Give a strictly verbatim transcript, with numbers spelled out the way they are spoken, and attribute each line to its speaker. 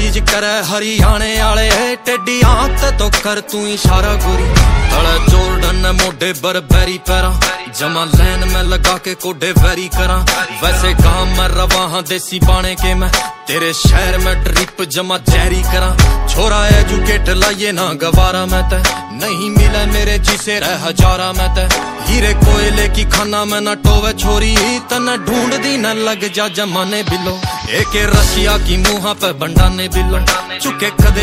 Speaker 1: चीज करे हरियाणे आले टेडी आंख तो कर तू इशारा गोरी तले जोर्डन मोडे बरबेरी पैरा जमा लैन में लगा के कोडे वेरी करा वैसे काम में रवा हाँ देसी बाने के मैं तेरे शहर में ट्रिप जमा जैरी करा छोरा एजुकेट लाइए ना गवारा मैं ते नहीं मिले मेरे जिसे रह हजारा मैं ते हीरे कोयले की खाना में न टोवे छोरी तना ढूंढ दी न लग जा जमाने बिलो एक रशिया की मुहा पे बंडाने बिलो चुके कदे